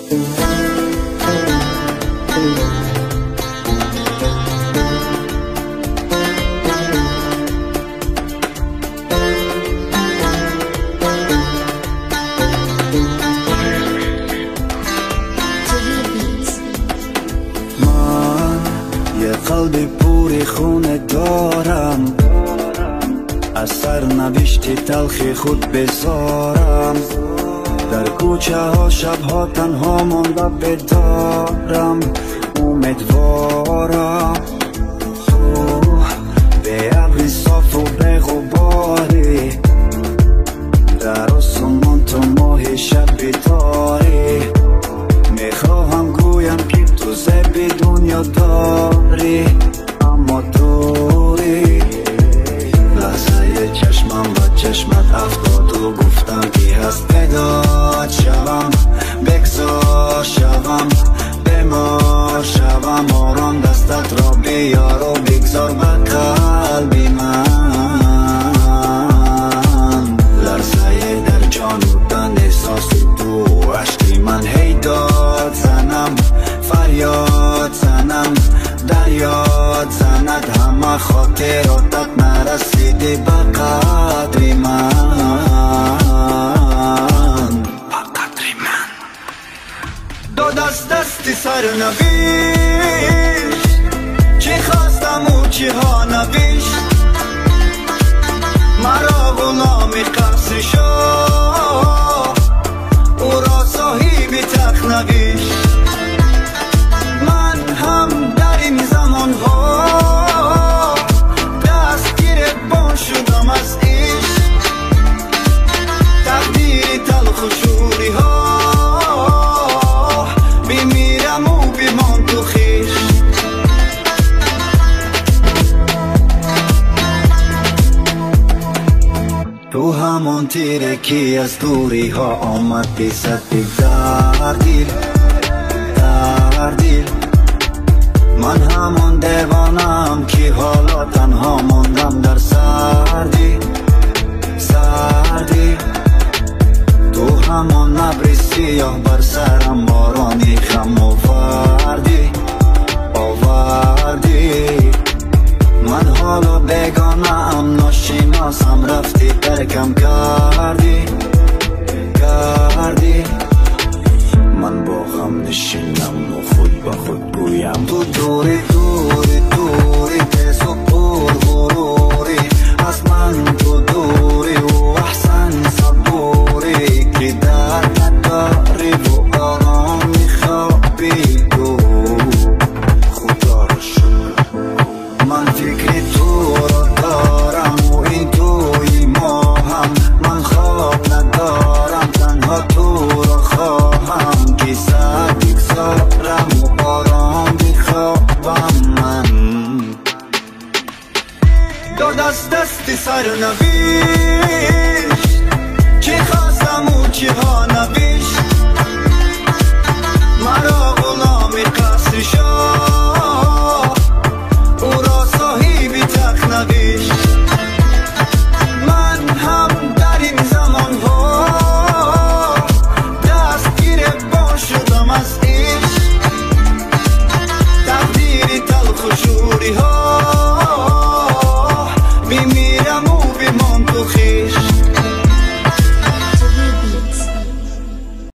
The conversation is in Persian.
قلبی پوری خونه دارم، از سرنوشت تلخی خود بزارم. در کوچه ها شبها تنها مانده بدارم، امیدوارم به ابری صاف و به غباری، در آسمان تو ماه شب بیداری. میخواهم گویم که تو زبی دنیا داری، اما دوری. لحظه چشمم و چشمت افتاد و گفتم که هست بداد شوم، بگذار شوم، بمار شوم. آرام دستت را بیار و بگذار به قلبی من. لرزه در جان بودن احساس تو، عشقی من هی داد زنم، فریاد زنم، دریاد زند. همه خاطراتت نرسیده به قدری من، به قدری من. داد از دستی سرنوشت، چی خواستم و چی ها نوشت. مرا غلامی قصر شد، او را صاحب تخت نوشت. من هم در این زمان ها دستگیر بان شدم از عشق، تقدیر تلخ و شوری ها. بمیرم و بمان تو خویش. تو همان تیره که از دوری ها آمد بیزدی در دل، در دل. من همان دیوانم که حالا تنها ماندم در سردی، سردی. تو همان ابر سیاه بر سرم بارانی خم آوردی، آوردی. من حالا بیگانه ام، ناشناسم، رفتی ترکم کردی، کردی. من با غم نشینم و خود با خود گویم تو دوری، دوری، دوری. تیز و پر غروری از من تو دوری، و احسن صبوری که در نداری و آرام میخوابی تو. خدا را شکر من فکر تو را دارم و این توی ما هم. من خواب ندارم، تنها تو را خواهم که سر بگذارم و آرام بخوابم من. داد از دست سرنوشت، چی خواستم و چی ها